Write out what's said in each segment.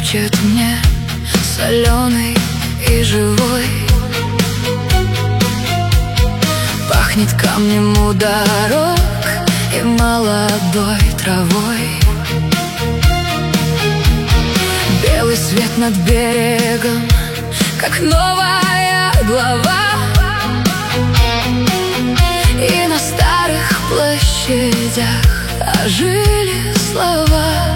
шепчет мне, соленый и живой. Пахнет камнем у дорог и молодой травой. Белый свет над берегом, как новая глава. И на старых площадях ожили слова.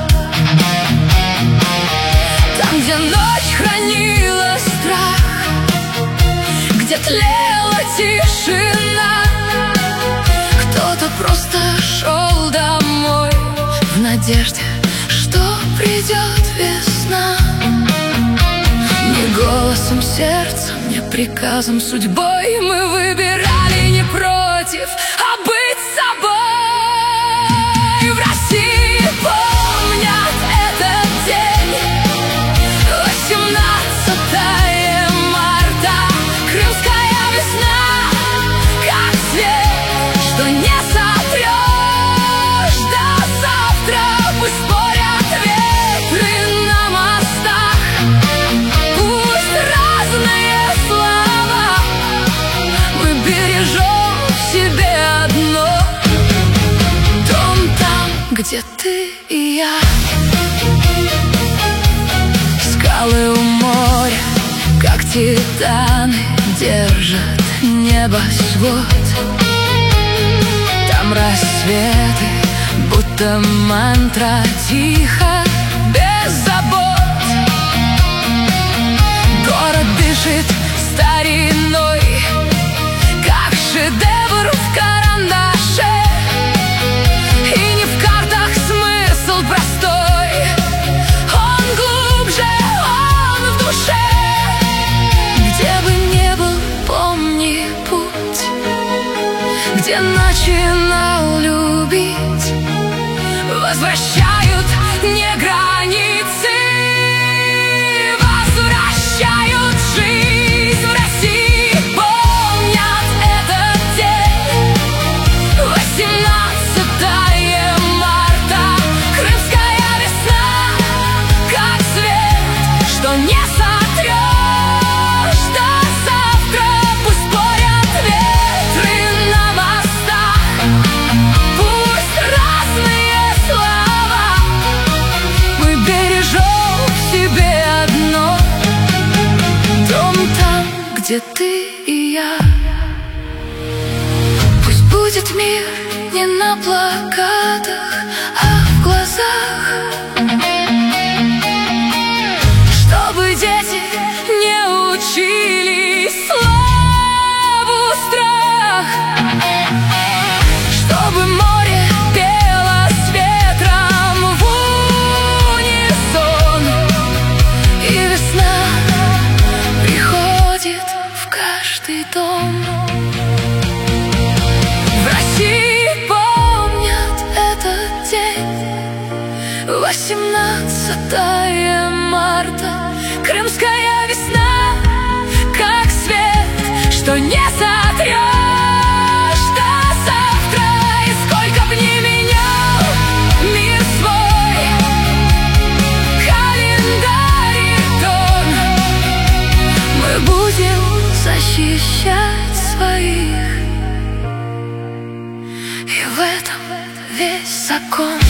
Там, где ночь хранила страх, где тлела тишина, кто-то просто шел домой в надежде, что придет весна. Не голосом сердца, не приказом судьбой мы выбирали не против, а быть собой. В России помнят этот день, 18 марта, крымская весна, как свет, что не сотрешь до завтра. Пусть спорят ветры на мостах, пусть разные слова, мы бережем в себе одно. Дом там, где ты и я. Скалы у моря, как титаны, держат небосвод. Там рассветы, будто мантра, тихо, без забот. Город дышит стариной, как шедевр в карандаше. И не в картах смысл простой, он глубже, он в душе. Где бы ни был, помни путь, где начинал любить. Возвращают не границы, возвращают жизнь. В России помнят этот день, 18 марта, крымская весна, как свет, что не сотрешь до завтра. Пусть спорят ветры на мостах, пусть разные слова, мы бережем в себе одно. Дом там, где ты и я. Пусть будет мир не на плакатах, а в глазах, чтобы дети не учились славу, страх, чтобы море пело с ветром в унисон, и весна приходит в каждый дом. В России помнят этот день, 18 марта, крымская весна, как свет, что не сотрешь до завтра. И сколько б ни менял мир свой календарь и тон, мы будем защищать своих, и в этом весь закон.